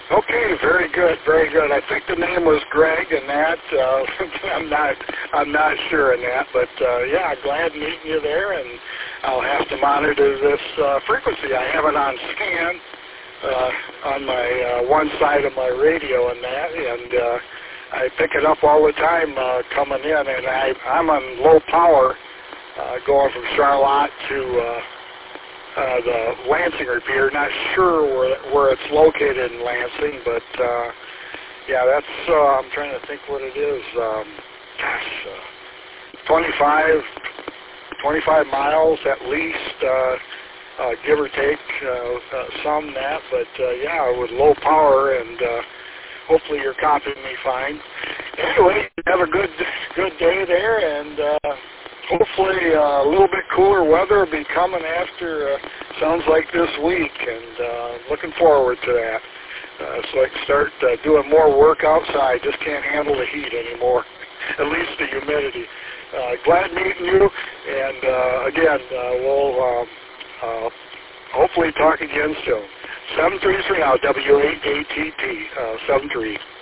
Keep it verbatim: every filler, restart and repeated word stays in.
Okay, very good, very good. I think the name was Greg, and that uh, I'm not, I'm not sure in that, but uh, yeah, glad meeting you there, and I'll have to monitor this uh, frequency. I have it on scan uh, on my uh, one side of my radio and that, and uh, I pick it up all the time uh, coming in, and I, I'm on low power uh, going from Charlotte to. Uh, Uh, the Lansing repeater. Not sure where where it's located in Lansing, but uh, yeah, that's. Uh, I'm trying to think what it is. Um, gosh, uh, twenty-five, twenty-five miles at least, uh, uh, give or take uh, uh, some that. But uh, yeah, with low power, and uh, hopefully you're copying me fine. Anyway, have a good good day there, and. Uh, Hopefully uh, a little bit cooler weather will be coming after, uh, sounds like this week, and uh, looking forward to that. Uh, so I can start uh, doing more work outside. Just can't handle the heat anymore, at least the humidity. Uh, glad meeting you, and uh, again, uh, we'll um, uh, hopefully talk again soon. seven three three now, W eight A T T, uh, seven three.